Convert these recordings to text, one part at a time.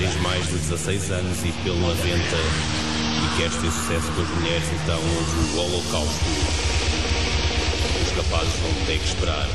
tens mais de 16 anos e pelo 90 e queres ter sucesso com as mulheres, então ouve o Holocausto. Os rapazes vão ter que esperar.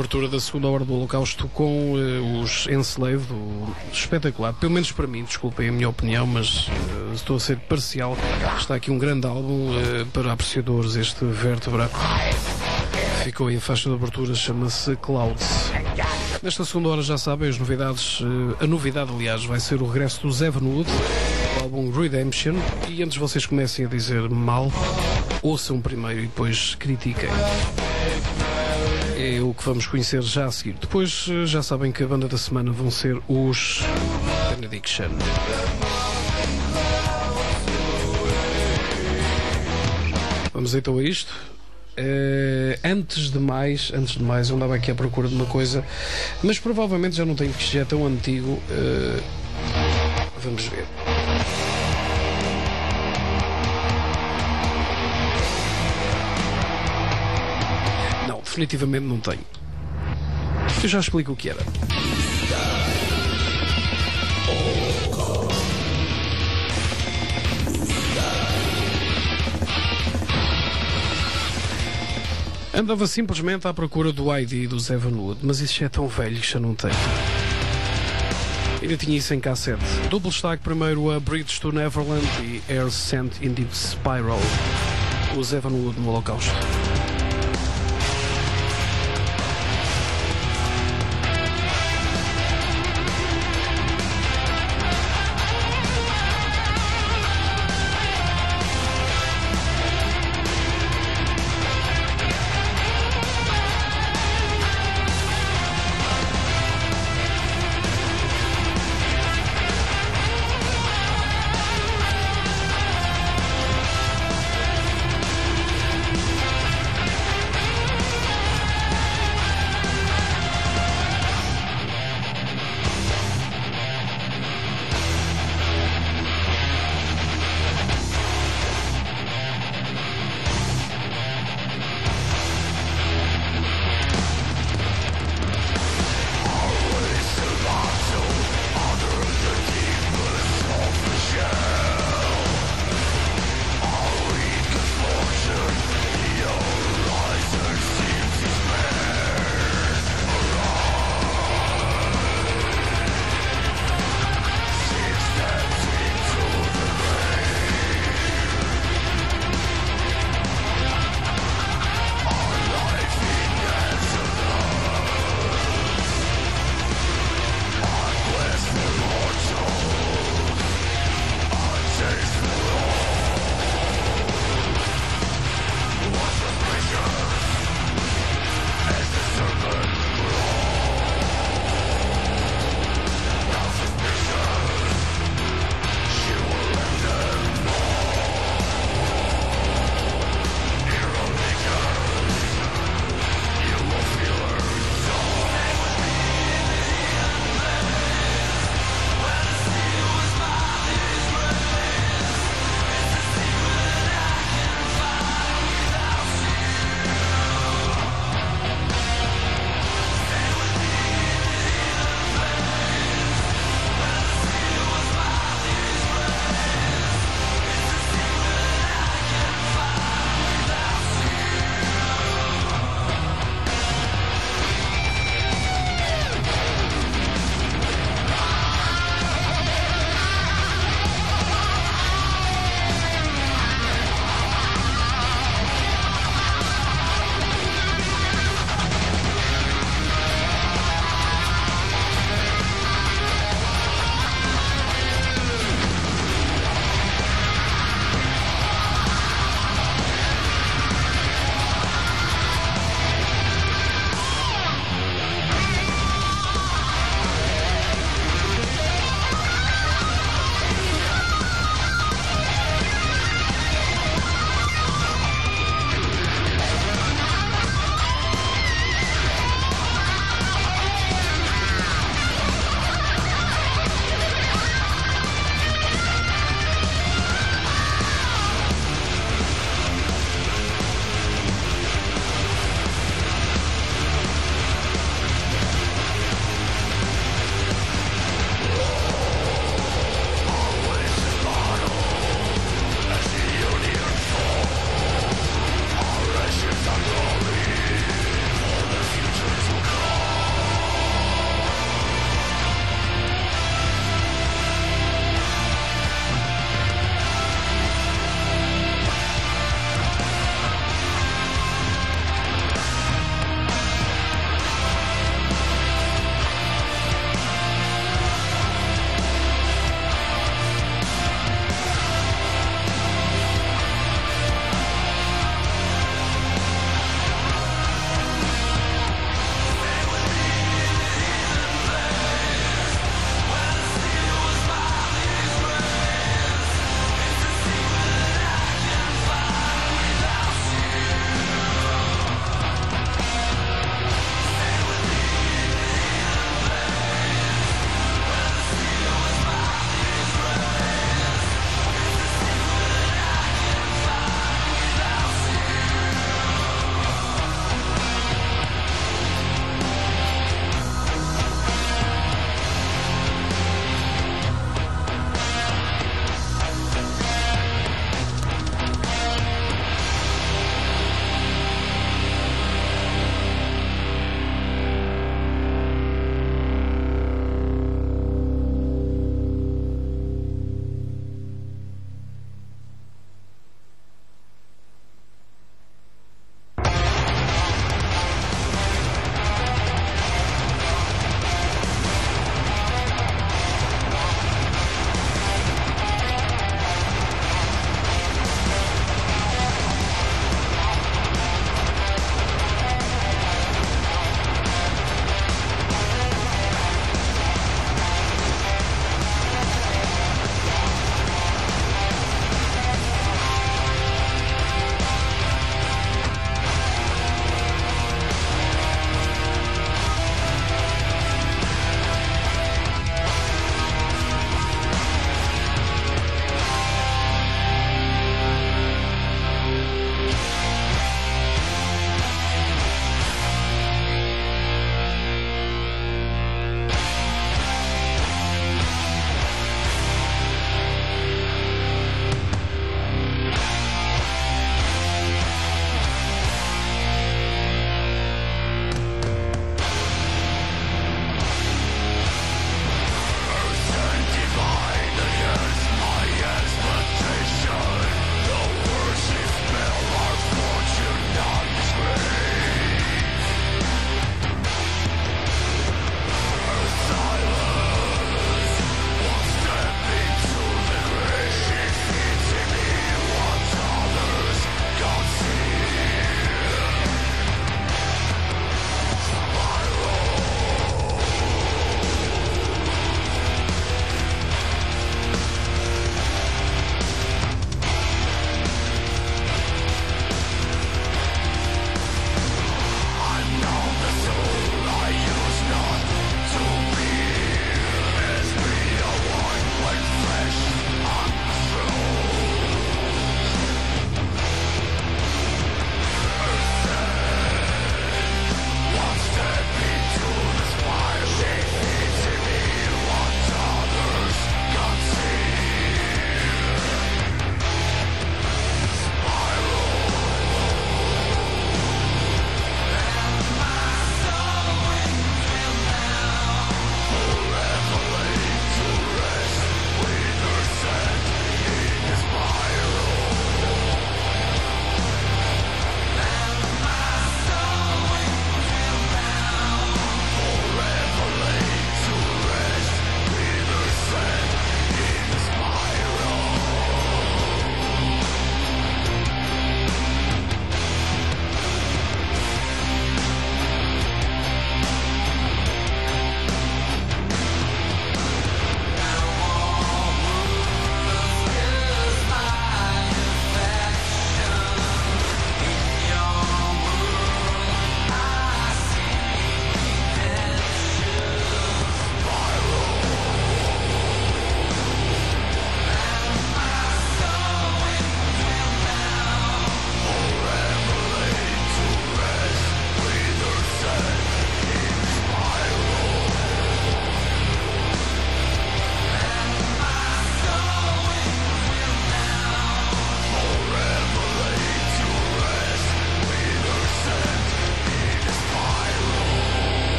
abertura da segunda hora do Holocausto com os Enslaved, espetacular, pelo menos para mim, desculpem a minha opinião, mas estou a ser parcial. Está aqui um grande álbum para apreciadores, este Vértebra. Ficou aí a faixa de abertura, chama-se Clouds. Nesta segunda hora já sabem as novidades. A novidade, aliás, vai ser o regresso do Evanwood, o álbum Redemption. E antes vocês comecem a dizer mal, ouçam primeiro e depois critiquem. É o que vamos conhecer já a seguir. Depois já sabem que a banda da semana vão ser os Benediction. Vamos então a isto. Antes de mais, eu andava aqui à procura de uma coisa, mas provavelmente já não tenho, porque já é tão antigo. Vamos ver. Não, definitivamente não tenho. Eu já explico o que era. Andava simplesmente à procura do ID do Evanwood, mas isso já é tão velho que já não tem. Ainda tinha isso em cassete. Duplo destaque primeiro a Bridge to Neverland e Air Sent in Deep Spiral. Os Evanwood no Holocausto.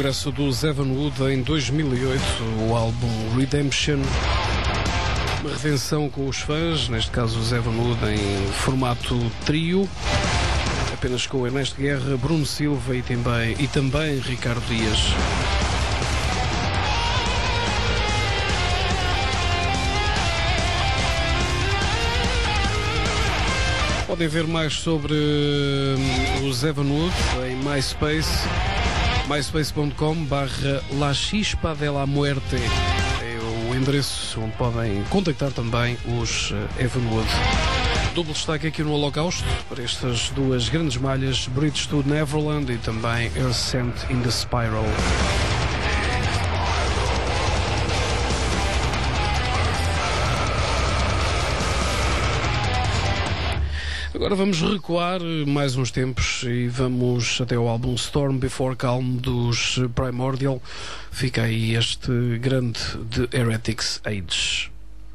regresso dos Evanwood em 2008, o álbum Redemption. Uma redenção com os fãs, neste caso os Evanwood em formato trio, apenas com Ernesto Guerra, Bruno Silva e também Ricardo Dias. Podem ver mais sobre os Evanwood em MySpace, myspace.com/La Chispa de la Muerte. É o endereço onde podem contactar também os Evanwood. Duplo destaque aqui no Holocausto para estas duas grandes malhas, Bridge to Neverland e também Ascent in the Spiral. Agora vamos recuar mais uns tempos e vamos até ao álbum Storm Before Calm dos Primordial. Fica aí este grande The Heretics Age.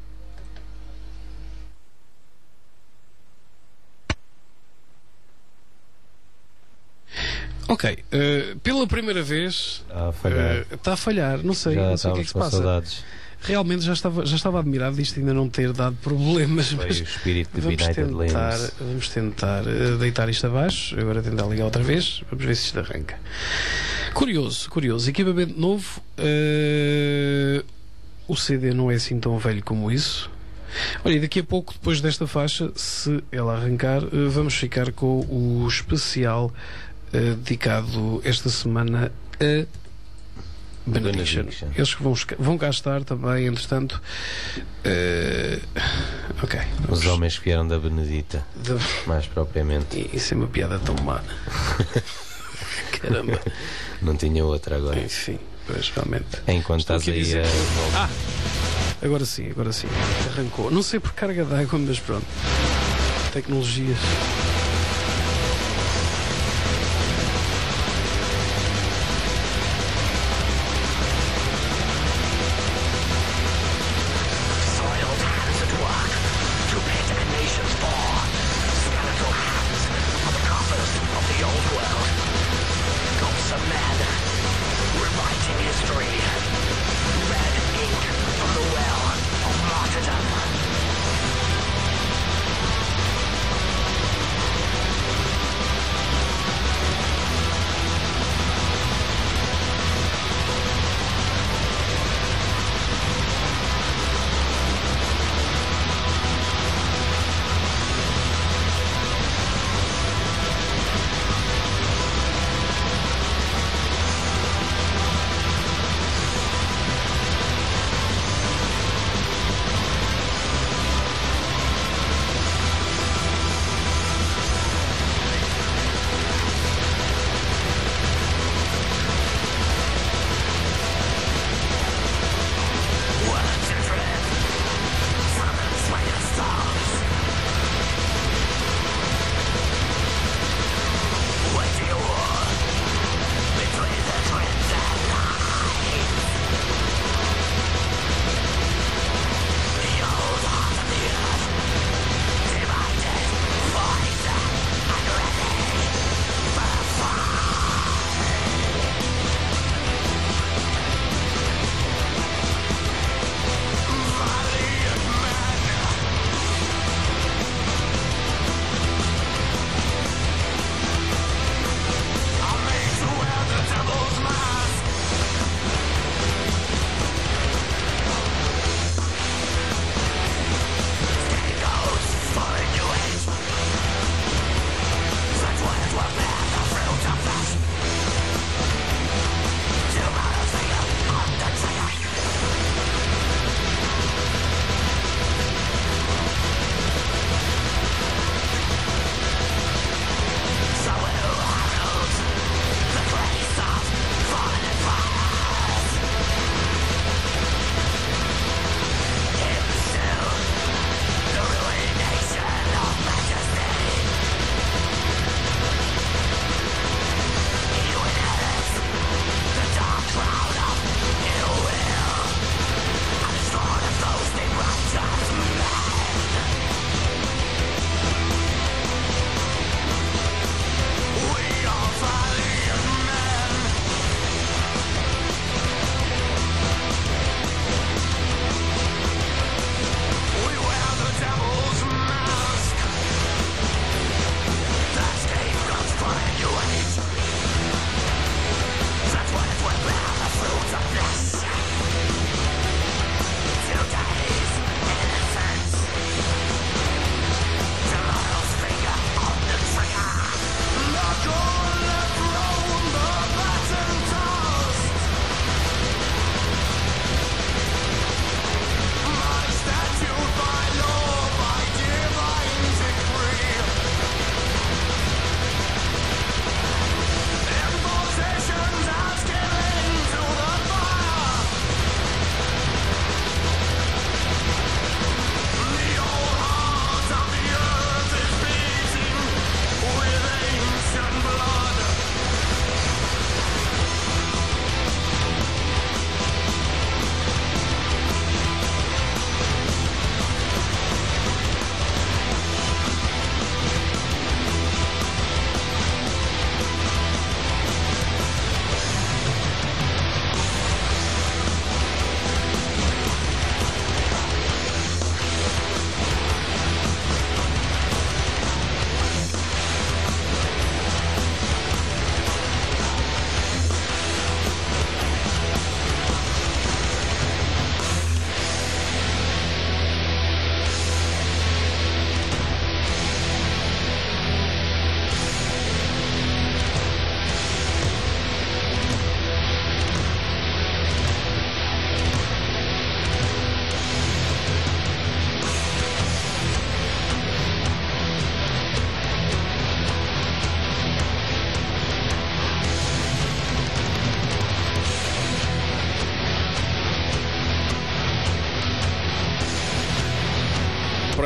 Ok, pela primeira vez está a falhar, não sei o que é que se passa. Saudades. Realmente já estava admirado disto ainda não ter dado problemas. Foi mas o espírito de vamos tentar deitar isto abaixo. Agora tentar ligar outra vez. Vamos ver se isto arranca. Curioso. Equipamento novo. O CD não é assim tão velho como isso. Olha, e daqui a pouco, depois desta faixa, se ela arrancar, vamos ficar com o especial dedicado esta semana a Benediction. Eles que vão cá estar também, entretanto. Ok. Os homens que vieram da Benedita, mais propriamente. Isso é uma piada tão má. Caramba. Não tinha outra agora. Enfim, pois realmente. Enquanto estás aí agora sim. Arrancou. Não sei por carga d'água, mas pronto. Tecnologias.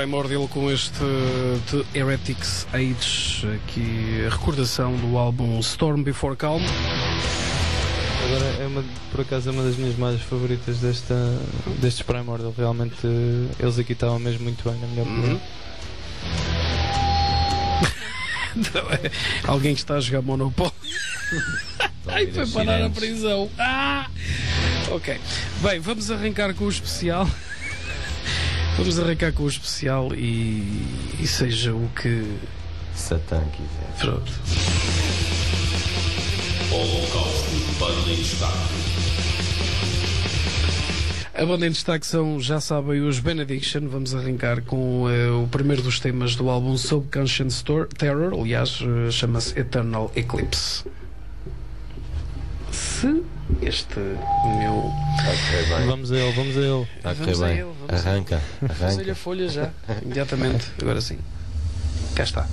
Primordial com este The Heretics Age, aqui a recordação do álbum Storm Before Calm. Agora por acaso é uma das minhas mais favoritas destes Primordial. Realmente eles aqui estavam mesmo muito bem, na minha opinião. Alguém que está a jogar Monopoly. Ai, foi parar a prisão. Ok. Bem, vamos arrancar com o especial. Vamos arrancar com o especial e seja o que Satã quiser. Pronto. Holocausto, banda em destaque. A banda em destaque são, já sabem, os Benediction. Vamos arrancar com o primeiro dos temas do álbum Subconscious Terror. Aliás, chama-se Eternal Eclipse. Se este meu... Vamos a ele. Vamos a ele. Arranca. Vamos a folha já, imediatamente. Agora sim. Cá está.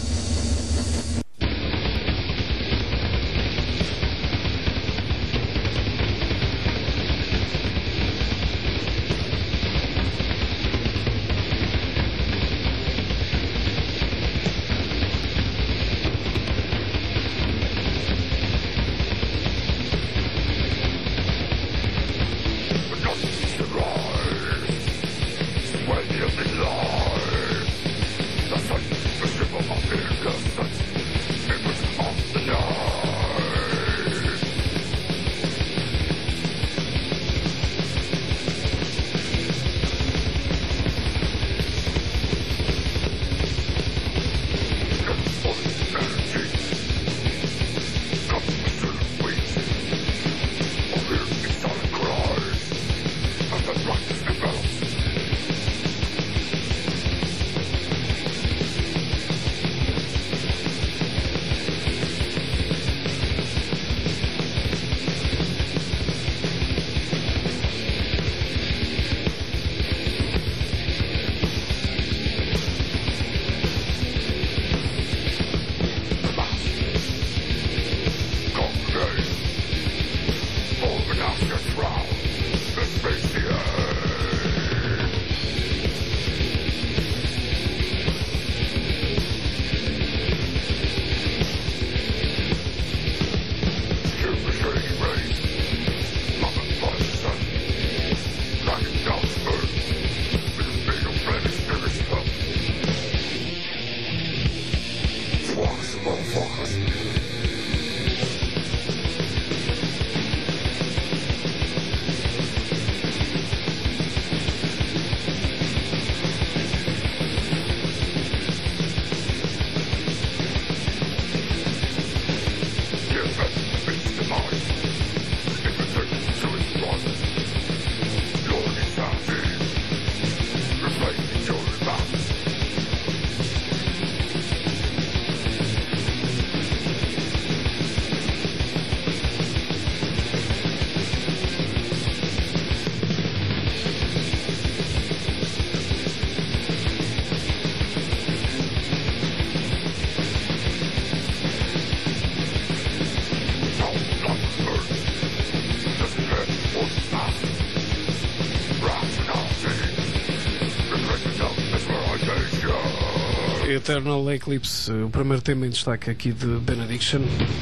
Eternal Eclipse, o primeiro tema em destaque aqui de Benediction.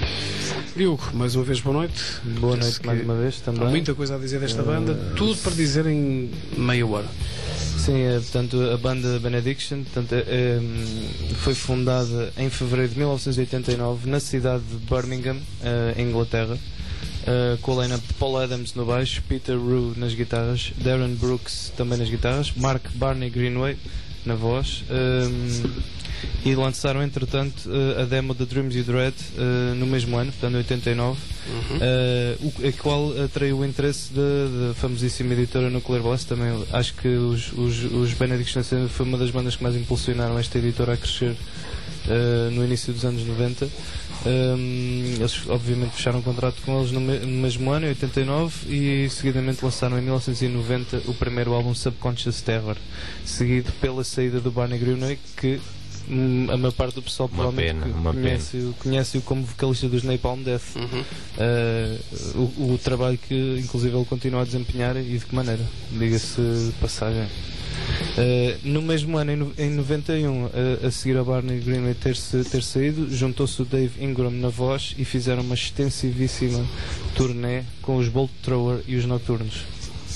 Diogo, mais uma vez boa noite. Boa noite mais uma vez também. Há muita coisa a dizer desta banda, tudo para dizer em meia hora. Sim, portanto, a banda Benediction foi fundada em fevereiro de 1989 na cidade de Birmingham, em Inglaterra, com a line-up de Paul Adams no baixo, Peter Rue nas guitarras, Darren Brooks também nas guitarras, Mark Barney Greenway na voz, e lançaram entretanto a demo de Dreams You Dread no mesmo ano, portanto em 89, a qual atraiu o interesse da famosíssima editora Nuclear Blast. Também acho que os Benediction foi uma das bandas que mais impulsionaram esta editora a crescer no início dos anos 90. Eles obviamente fecharam um contrato com eles no mesmo ano, em 89, e seguidamente lançaram em 1990 o primeiro álbum Subconscious Terror, seguido pela saída do Barney Greenway, que a maior parte do pessoal provavelmente conhece-o como vocalista dos Napalm Death. O trabalho que inclusive ele continua a desempenhar, e de que maneira, diga-se de passagem. No mesmo ano, em 91, a seguir a Barney Greenway ter saído, juntou-se o Dave Ingram na voz e fizeram uma extensivíssima turnê com os Bolt Thrower e os Noturnos.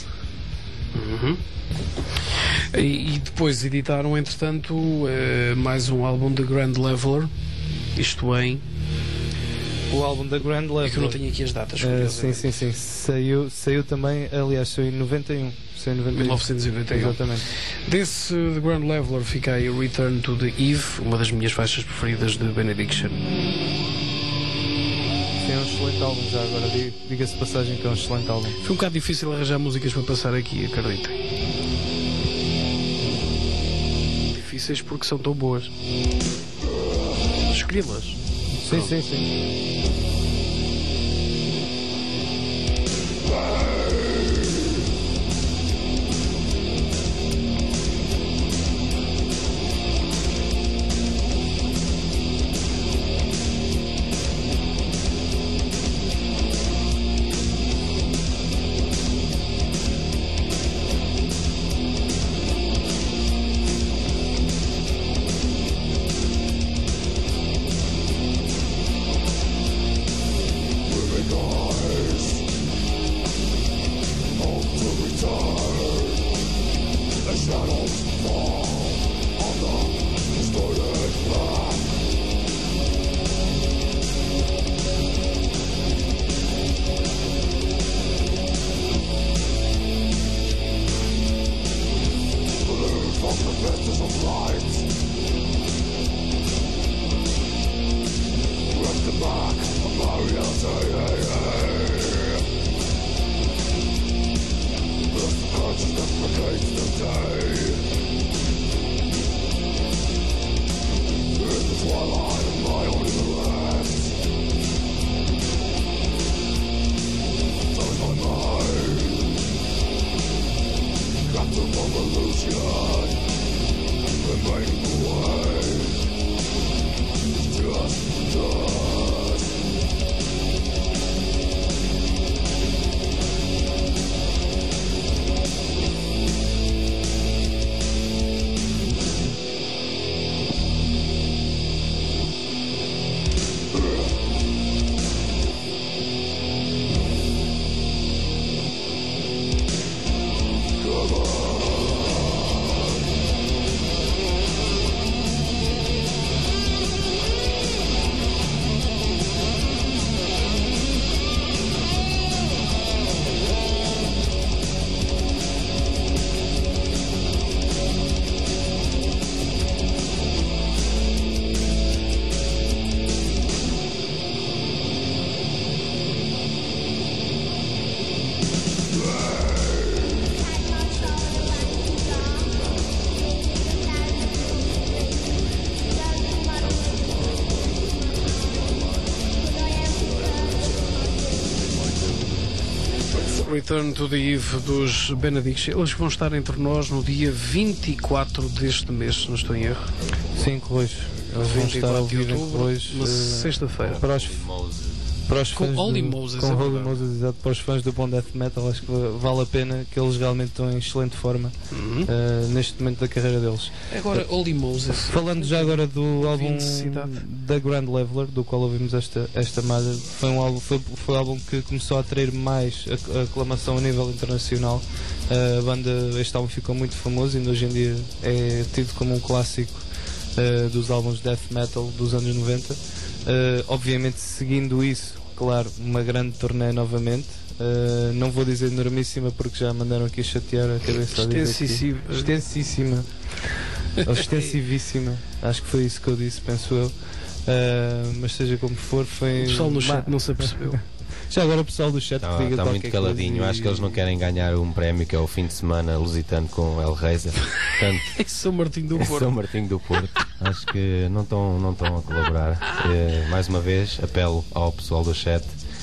E depois editaram, entretanto, mais um álbum de Grand Leveler, isto em... O álbum da Grand Leveler. É que eu não tenho aqui as datas. Sim. Saiu também, aliás, saiu em 91. 1991. Exatamente. Desse The Grand Leveler fica aí Return to the Eve, uma das minhas faixas preferidas de Benediction. Sim, é um excelente álbum já agora, diga-se de passagem que é um excelente álbum. Foi um bocado difícil arranjar músicas para passar aqui, acreditem. Difíceis porque são tão boas. Escolhi-las. Sim. Return to the Eve dos Benediction. Eles vão estar entre nós no dia 24 deste mês, se não estou em erro. Sim, corrijo. Eles vão estar ao vivo em Correios, na sexta-feira. Para os fãs com Holy Moses, com Holy Moses, exato, para os fãs do bom death metal, acho que vale a pena, que eles realmente estão em excelente forma neste momento da carreira deles. Agora, Holy Moses. Falando já agora do álbum da Grand Leveler, do qual ouvimos esta malha, foi um álbum que começou a atrair mais a aclamação a nível internacional. A banda, este álbum ficou muito famoso e hoje em dia é tido como um clássico dos álbuns death metal dos anos 90. Obviamente, seguindo isso, claro, uma grande turnê novamente. Não vou dizer enormíssima porque já mandaram aqui chatear a cabeça. Extensíssima. Extensivíssima. Acho que foi isso que eu disse, penso eu. Mas seja como for, foi. O pessoal no chat não se apercebeu. Já agora o pessoal do chat que diga está muito caladinho. Acho que eles não querem ganhar um prémio que é o fim de semana lusitano com El Reiza. É São Martinho do Porto. São Martinho do Porto. Acho que não estão a colaborar. Mais uma vez, apelo ao pessoal do chat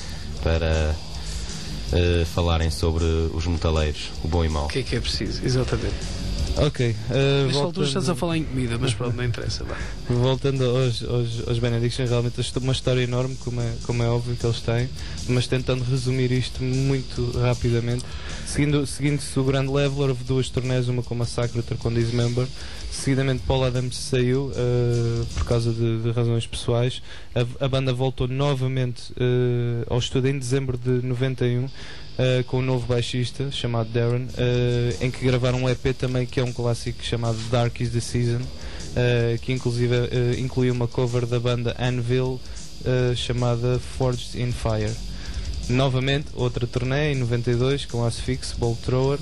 para falarem sobre os metaleiros, o bom e mau. O que é preciso? Exatamente. Ok. Nesta altura estás a falar em comida, mas pronto, não interessa. Vai. Voltando aos Benediction, realmente uma história enorme, como é óbvio que eles têm, mas tentando resumir isto muito rapidamente. Seguindo-se o Grand Leveler, houve 2 turnés, uma com Massacre, outra com Dismember. Seguidamente Paul Adams saiu por causa de razões pessoais. A banda voltou novamente ao estúdio em dezembro de 91 com um novo baixista chamado Darren, em que gravaram um EP também que é um clássico chamado Dark is the Season, que inclusive inclui uma cover da banda Anvil chamada Forged in Fire. Novamente outra turnê em 92 com Asphyx, Bolt Thrower.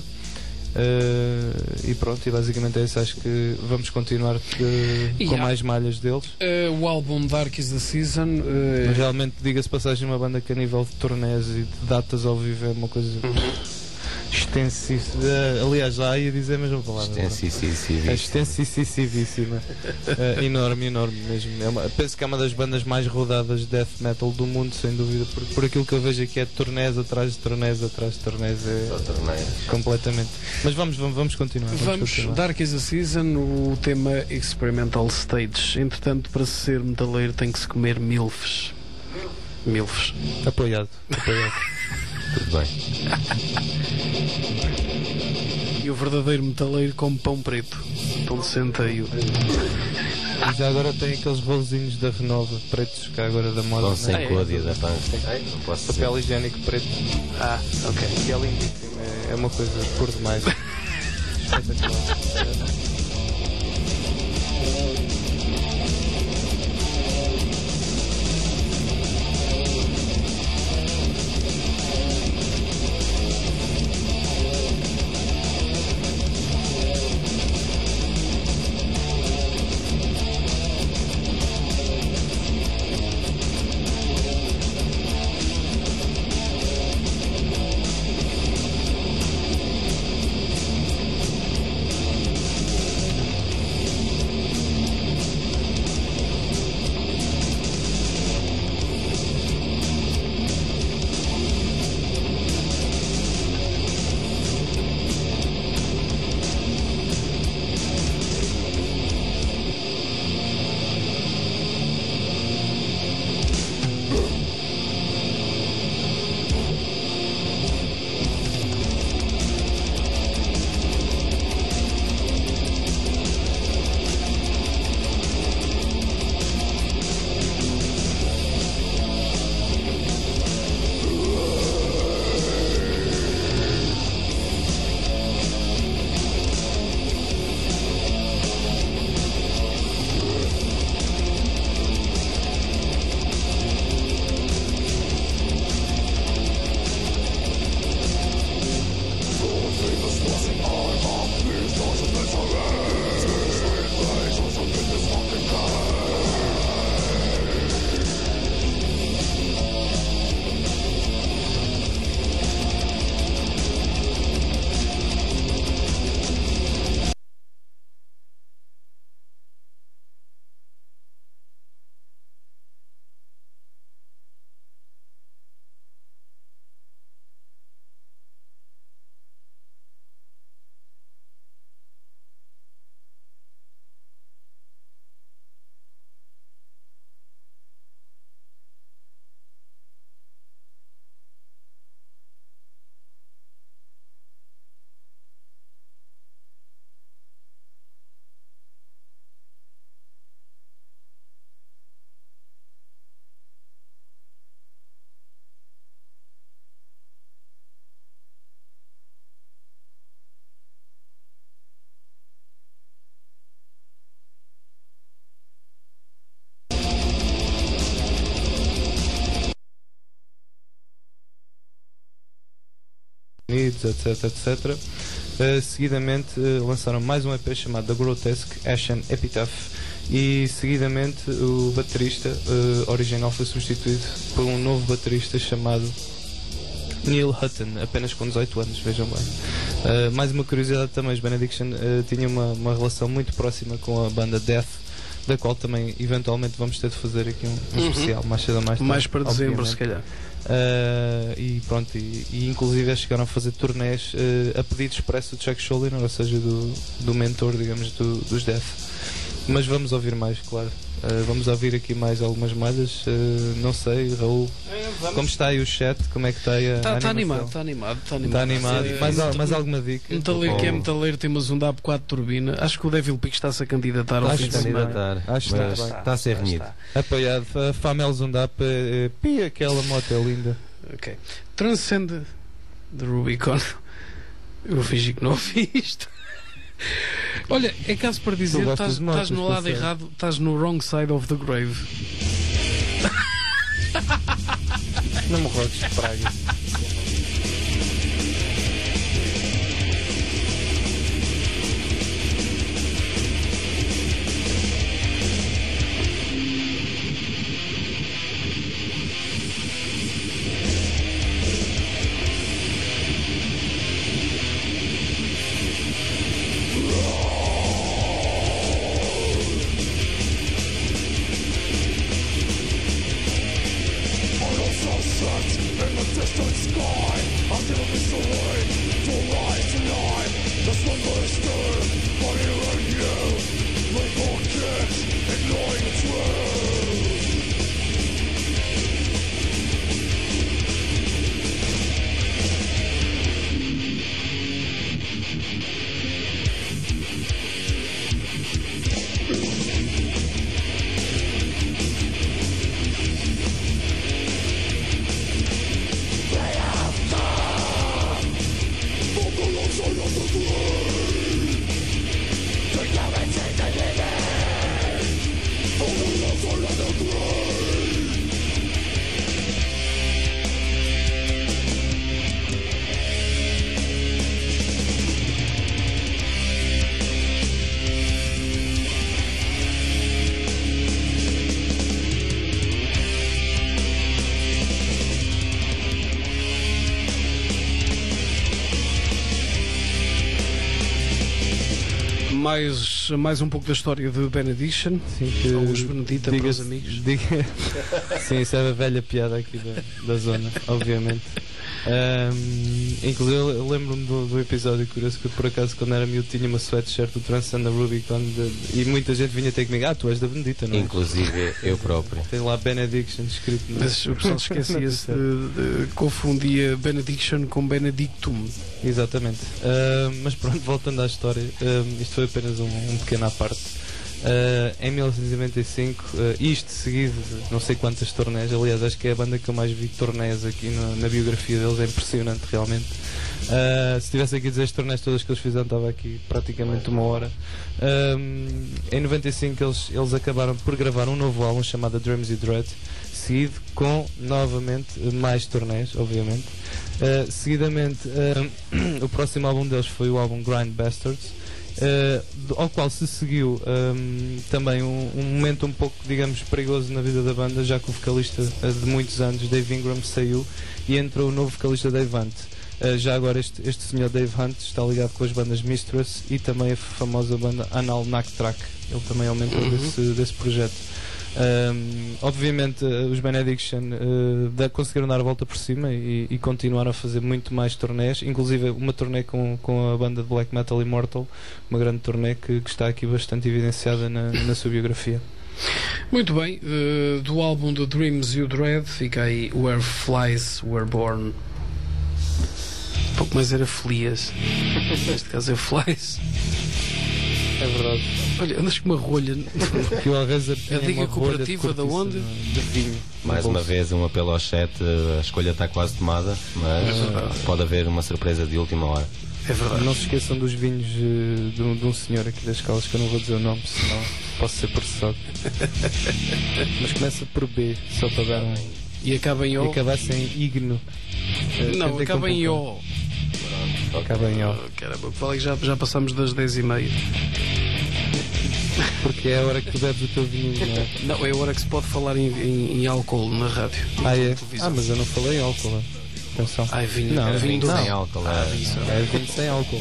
E pronto, e basicamente é isso. Acho que vamos continuar com mais malhas deles. O álbum Dark is the Season, mas realmente, diga-se passagem, uma banda que a nível de turnés e de datas ao vivo é uma coisa extensíssima. Aliás, já ia dizer a mesma palavra. Extensíssima. Enorme mesmo. Penso que é uma das bandas mais rodadas de death metal do mundo, sem dúvida, por aquilo que eu vejo aqui é turnés atrás de turnés atrás de turnés. Completamente. Mas vamos continuar. Vamos. Dark is the Season, o tema Experimental Stage. Entretanto, para ser metaleiro tem que se comer milfs. Apoiado. Tudo bem. E o verdadeiro metaleiro come pão preto, pão de centeio. E já agora tem aqueles bolzinhos da Renova pretos, que agora da moda. Pão sem côdea da pança. Não posso dizer. Papel higiênico preto. Ok. Que é lindíssimo, é uma coisa por demais. Espetacular. etc. Seguidamente lançaram mais um EP chamado The Grotesque Ashen Epitaph e seguidamente o baterista original foi substituído por um novo baterista chamado Neil Hutton, apenas com 18 anos, vejam bem. Mais uma curiosidade também, os Benediction tinham uma relação muito próxima com a banda Death, da qual também eventualmente vamos ter de fazer aqui um especial mais cedo ou mais tarde. Mais para dezembro, se calhar. E pronto, e inclusive chegaram a fazer turnés a pedido expresso do Chuck Schuldiner, ou seja, do mentor, digamos, dos Death. Mas vamos ouvir mais, claro. Vamos ouvir aqui mais algumas malhas. Não sei, Raul, como está aí o chat? Como é que está aí a animação? Está animado. Mais alguma dica? Metaleiro tem uma Zundap 4 turbina. Acho que o Devil Peak está-se a candidatar ao fim de semana. Acho que está a ser renhido. Apoiado. A Famel Zundap, aquela moto é linda. Ok. Transcend the Rubicon. Eu fingi que não ouvi isto. Olha, é caso para dizer, estás no lado errado, estás no wrong side of the grave. Não me rodes de praga. Mais um pouco da história de Benediction. Sim, que alguns Benedita para os amigos. Sim, isso é a velha piada aqui da zona, obviamente. Inclusive eu lembro-me do episódio curioso que por acaso quando era miúdo tinha uma sweatshirt do Transcend the Rubicon e muita gente vinha ter comigo, tu és da Benedita, não é? Inclusive eu próprio. Tem lá Benediction escrito. Mas o pessoal esquecia-se confundia Benediction com Benedictum. Exatamente. Mas pronto, voltando à história, isto foi apenas um pequeno à parte. Em 1995, isto seguido de não sei quantas turnés, aliás acho que é a banda que eu mais vi turnés aqui na biografia deles, é impressionante realmente. Se tivesse aqui a dizer as turnés todas que eles fizeram, estava aqui praticamente uma hora. Em 95 eles acabaram por gravar um novo álbum chamado Dreams You Dread, seguido com novamente mais turnés, obviamente. Seguidamente o próximo álbum deles foi o álbum Grind Bastards, ao qual se seguiu também um momento um pouco, digamos, perigoso na vida da banda, já que o vocalista de muitos anos, Dave Ingram, saiu e entrou o novo vocalista Dave Hunt. Já agora este senhor Dave Hunt está ligado com as bandas Mistress e também a famosa banda Anal Nack Track. Ele também aumentou desse projeto. Obviamente os Benediction conseguiram dar a volta por cima e continuaram a fazer muito mais turnés, inclusive uma turnê com a banda de black metal Immortal, uma grande turnê que está aqui bastante evidenciada na sua biografia. Muito bem, do álbum The Dreams You Dread fica aí Where Flies Were Born. Um pouco mais era Flias, neste caso é Flies. É verdade. Olha, andas com uma rolha. Que o Alvezer a dica cooperativa da onde? De vinho. Mais uma vez um apelo ao chat, a escolha está quase tomada, mas pode haver uma surpresa de última hora. É verdade. Não se esqueçam dos vinhos de um senhor aqui das Caldas, que eu não vou dizer o nome, senão posso ser processado. Mas começa por B, só para dar um. E acaba em O. E acabasse em Igno. Não, acaba em O. Acaba em O. Caramba, falei que já passamos das 10h30. Porque é a hora que tu bebes o teu vinho, não é? Não, é a hora que se pode falar em álcool na rádio. É? Mas eu não falei em álcool. Atenção. É vinho. Não, vinho não. sem álcool. É vinho sem álcool.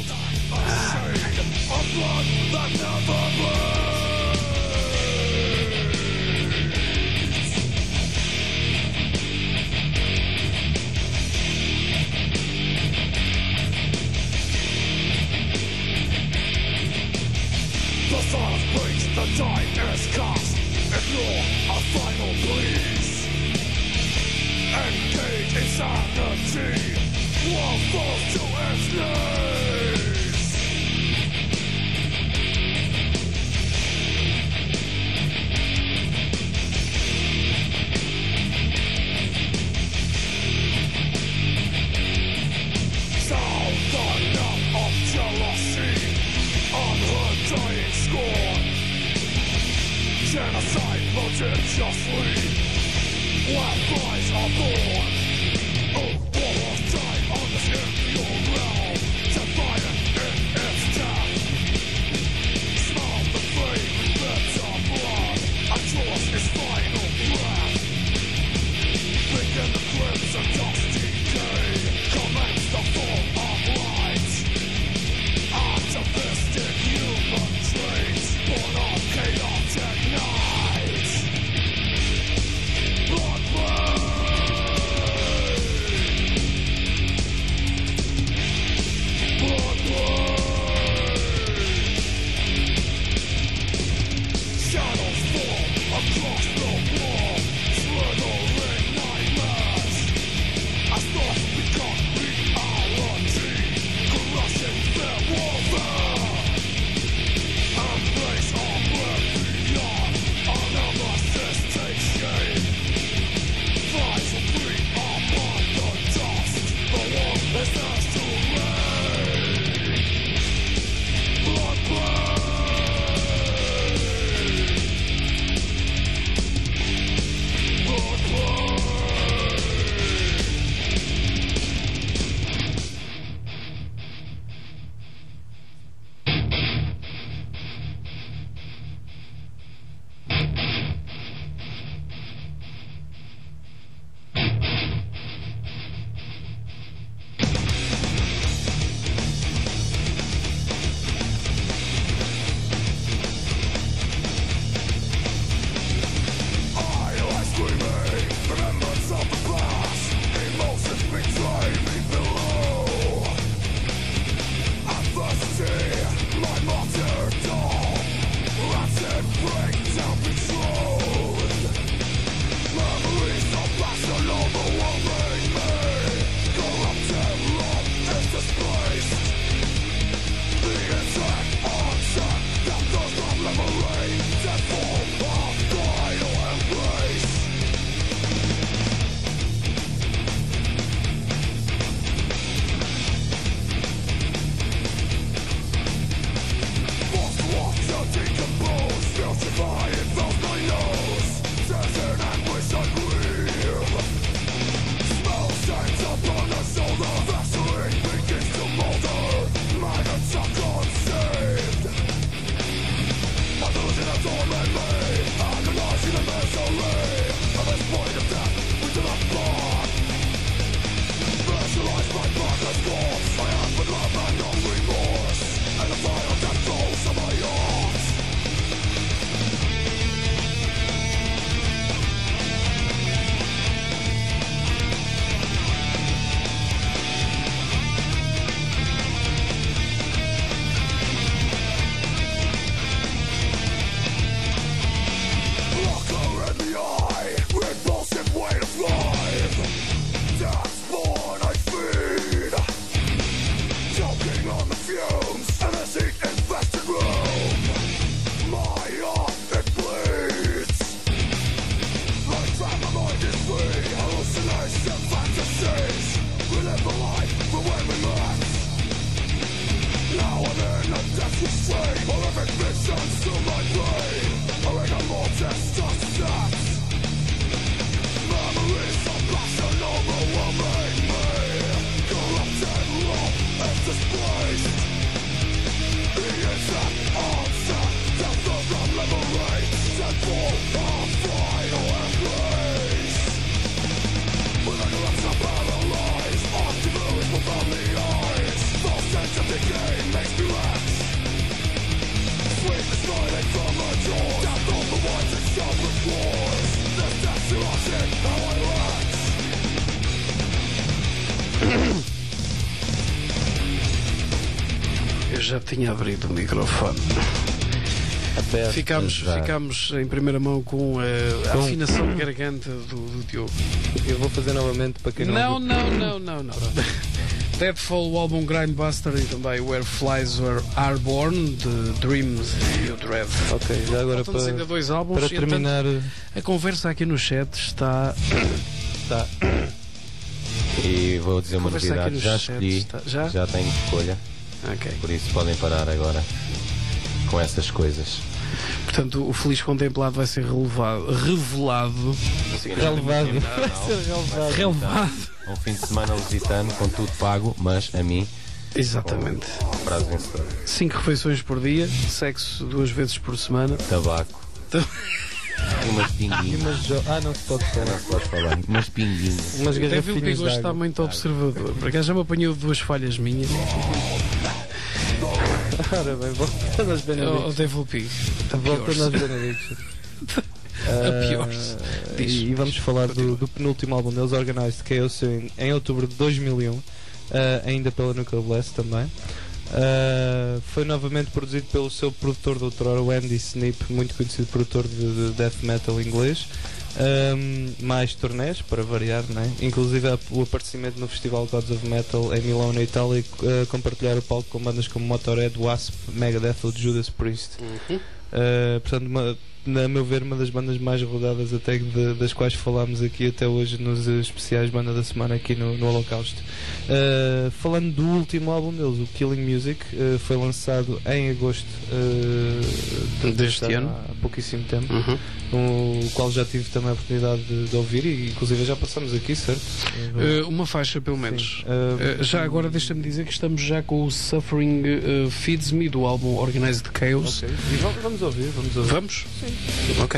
Eu já tinha abrido o microfone. Ficámos em primeira mão com a afinação de garganta do Diogo. Eu vou fazer novamente para quem não. Não. Deadfall, o álbum Grindbuster e também Where Flies Are Born, de Dreams e o Dread. Ok, já agora Faltam-nos ainda 2 álbuns. para terminar. A conversa aqui no chat está. E vou dizer uma Conversa aqui novidade, no já chat, escolhi, já? já tenho escolha, Ok. por isso podem parar agora com essas coisas. Portanto, o Feliz Contemplado vai ser revelado. Relevado. Um fim de semana lusitano, com tudo pago, mas a mim, Exatamente. prazo vencedor. 5 refeições por dia, sexo 2 vezes por semana. Tabaco. E umas pinguinhas. Não se pode falar. Não se pode falar. Umas pinguinhas. Umas Deve o garrafinhas Pigo de está água. muito observador. Por acaso já me apanhou 2 falhas minhas. Ora bem, voltando aos O Benedicts. Devil Pig. Voltando aos Benedicts. A piores. Diz. E vamos falar do penúltimo álbum deles, Organized Chaos, em outubro de 2001, ainda pela Nuclear Blast também. Foi novamente produzido pelo seu produtor de outrora, o Andy Snip, muito conhecido produtor de death metal inglês. Mais turnés, para variar, né? Inclusive o aparecimento no Festival Gods of Metal em Milão, na Itália, compartilhar o palco com bandas como Motorhead, Wasp, Megadeth ou Judas Priest. Portanto, a meu ver, uma das bandas mais rodadas até das quais falámos aqui até hoje nos especiais Banda da Semana aqui no Holocausto. Falando do último álbum deles, o Killing Music, foi lançado em agosto deste ano, há pouquíssimo tempo, o qual já tive também a oportunidade de ouvir e inclusive já passamos aqui, certo? Uma faixa pelo menos. Sim. Já agora deixa-me dizer que estamos já com o Suffering Feeds Me do álbum Organized Chaos. Ok. E vamos ouvir. Vamos? Sim. Ok.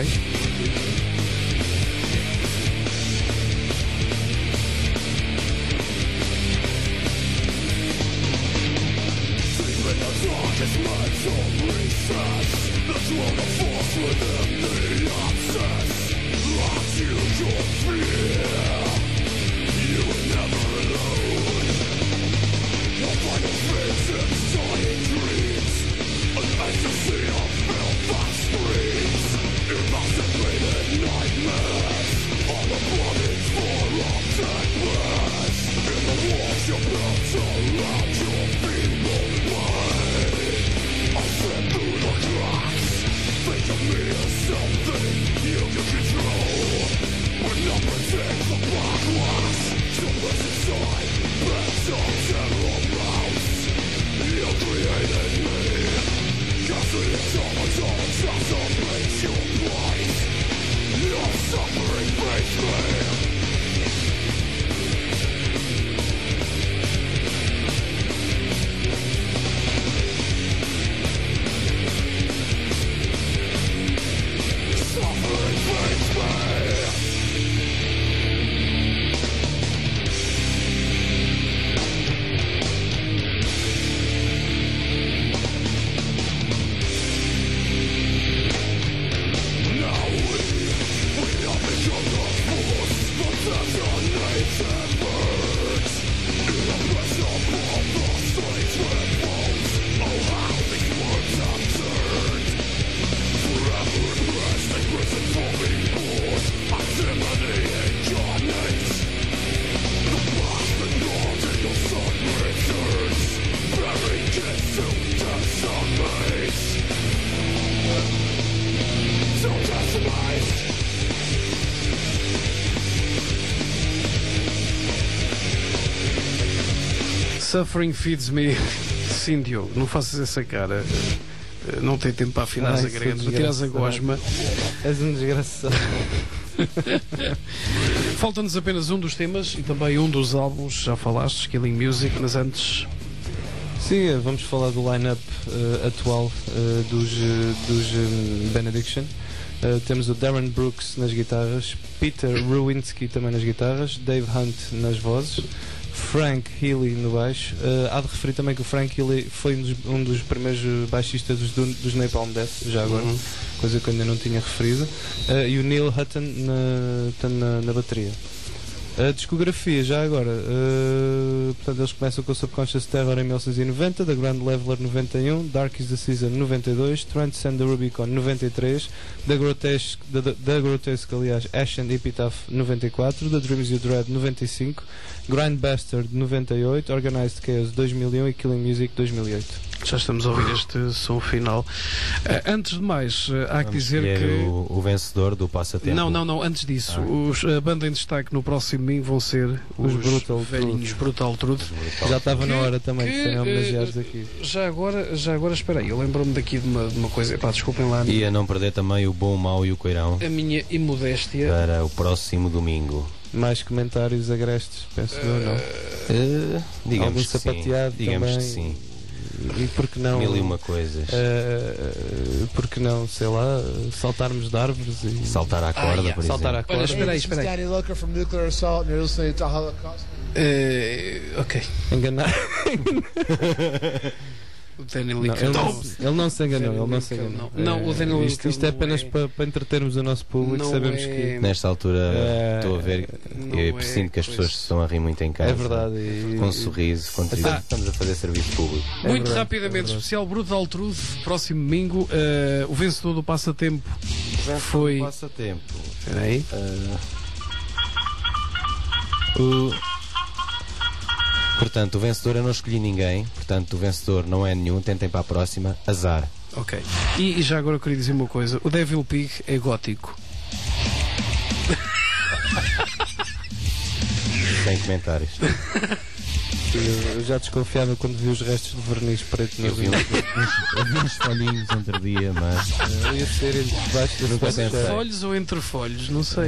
Suffering Feeds Me. Sim, Diogo, não faças essa cara. Não tem tempo para afinar a garganta, para tirar a gosma. És um desgraçado. Falta-nos apenas um dos temas e também um dos álbuns, já falaste, Killing Music, mas antes. Sim, vamos falar do line-up atual dos Benediction. Temos o Darren Brooks nas guitarras, Peter Ruwinski também nas guitarras, Dave Hunt nas vozes, Frank Healy no baixo. Há de referir também que o Frank Healy foi um dos primeiros baixistas dos Napalm Death, já agora, coisa que eu ainda não tinha referido, e o Neil Hutton na bateria. A discografia, já agora, portanto, eles começam com o Subconscious Terror em 1990, The Grand Leveler 91, Dark is the Season 92, Transcend the Rubicon 93, The Grotesque, aliás, Ash and Epitaph 94, The Dreams You Dread 95, Grind Bastard 98, Organized Chaos 2001 e Killing Music 2008. Já estamos a ouvir este som final. Antes de mais, há que dizer que... o vencedor do passatempo. Não, antes disso, a banda em destaque no próximo domingo vão ser os velhinhos Brutal Truth. Já estava na hora também de serem homenageados aqui. Já agora, espera aí, eu lembro-me daqui de uma coisa, desculpem lá. E a não perder também o Bom, o Mau e o Coirão. A minha imodéstia. Para o próximo domingo. Mais comentários agrestes, penso eu, não? Digamos que sapateado sim. Digamos também. que sim. E por que não? 1001 coisas. Por que não, sei lá, saltarmos de árvores e... Saltar à corda, por saltar exemplo. à corda. Olha, espera aí. Danny Looker from Nuclear Assault and you're listening to Holocaust. Ok. Enganar. O Daniel Não, ele não se enganou. Não, o Daniel isto é apenas para entretermos o nosso público. Sabemos que nesta altura estou a ver, eu presinto que as pessoas estão a rir muito em casa. é verdade. Com um sorriso, estamos a fazer serviço público. Muito rapidamente, especial Brutal Truth, próximo domingo. O vencedor do passatempo foi. Passatempo. Espera aí. Portanto, o vencedor eu não escolhi ninguém. Portanto, o vencedor não é nenhum. Tentem para a próxima. Azar. Ok. E já agora eu queria dizer uma coisa. O Devil Pig é gótico. Sem comentários. Eu já desconfiava quando vi os restos de verniz preto Eu vi uns folhinhos entre dia, mas eu ia ser debaixo das Entre folhos ou entre folhos? Não sei.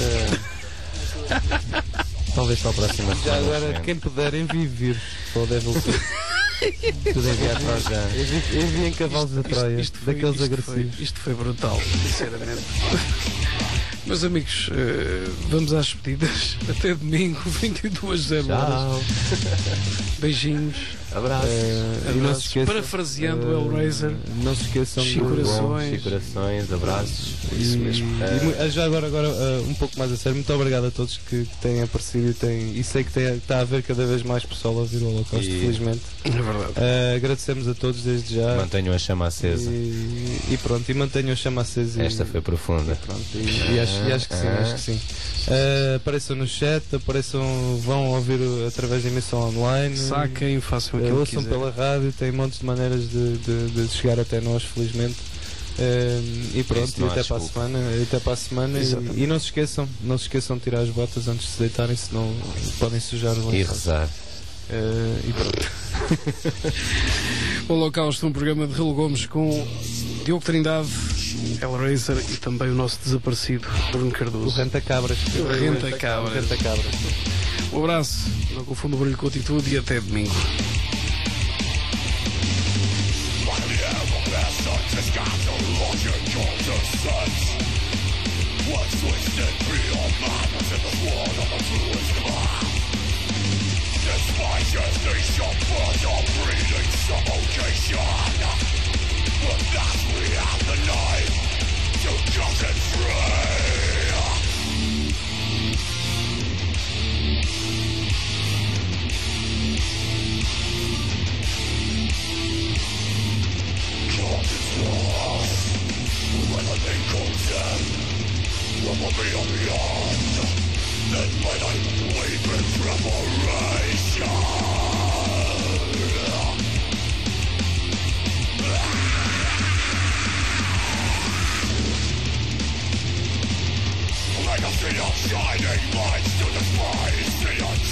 talvez para a próxima Já semana. agora, quem puder, envie vírus para o Devil Pig. Tudo enviar para já. Enviem cavalos da Troia, daqueles agressivos. Isto foi brutal, sinceramente. Meus amigos, vamos às despedidas. Até domingo, 22h. Beijinhos. Abraços. E não se esqueçam, parafraseando o Hellraiser. não se esqueçam Chico Corações. Chico Corações, abraços. Isso mesmo. E já agora um pouco mais a sério, muito obrigado a todos que têm aparecido e sei que está a haver cada vez mais pessoal a ouvir o Holocausto, felizmente. É verdade. Agradecemos a todos desde já. Mantenham a chama acesa. E pronto, e mantenham a chama acesa. Esta foi profunda. E acho que sim. Apareçam no chat, vão ouvir através da emissão online. Saquem, façam aquilo que ouçam quiser. pela rádio, tem montes de maneiras de chegar até nós, felizmente. E pronto, e até para a semana. E não se esqueçam de tirar as botas antes de se deitarem, senão podem sujar o E rezar. E pronto. O Holocausto, um programa de Rilo Gomes com Diogo Trindade, Hellraiser e também o nosso desaparecido Bruno Cardoso. O Renta-Cabras. Um abraço, não confunda o barulho com a atitude e até domingo.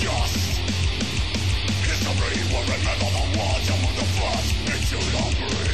History will remember the words among the first into the breeze.